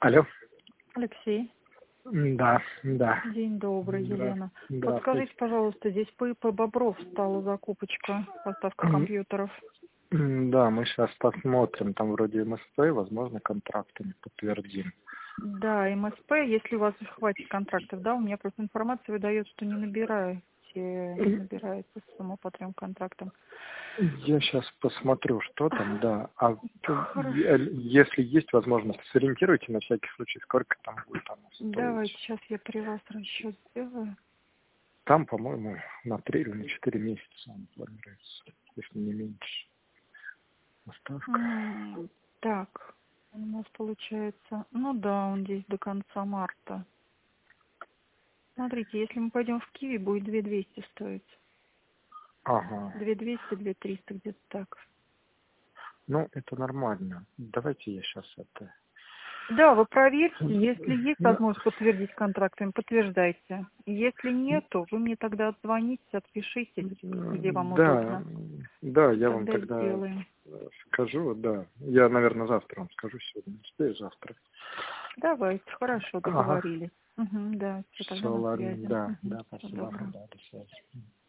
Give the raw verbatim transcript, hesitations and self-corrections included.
Алло. Алексей. Да, да. День добрый, Здра- Елена. Здравствуйте. Подскажите, пожалуйста, здесь по ИП Бобров стала закупочка, поставка компьютеров. М, Да, мы сейчас посмотрим, там вроде МСП, возможно, контрактами подтвердим. Да, МСП, если у вас хватит контрактов, да, у меня просто информация выдает, что не набираете, не набирается сумма по трем контрактам. Я сейчас посмотрю, что там, да. А Хорошо. е- если есть возможность, сориентируйте на всякий случай, сколько там будет оно Давайте, стоить. сейчас я при вас расчет сделаю. Там, по-моему, на три или на четыре месяца он планируется, если не меньше. Поставка. М, Так, у нас получается, ну да, он здесь до конца марта. Смотрите, если мы пойдем в Киви, будет две двести стоить. Ага. две двести, две триста, где-то так. Ну, это нормально. Давайте я сейчас это... Да, вы проверьте, если есть Ну, возможность подтвердить контрактами, подтверждайте. Если нету, вы мне тогда отзвоните, отпишитесь, где вам Да, удобно. да, я вам Тогда тогда сделаем. скажу, да. Я, наверное, завтра вам скажу, сегодня не успею, завтра. Давайте, хорошо, Ага. договорились. Угу, да, все, тогда Все, на ладно, связи. да, Угу, да, всего спасибо, доброго. да, до связи.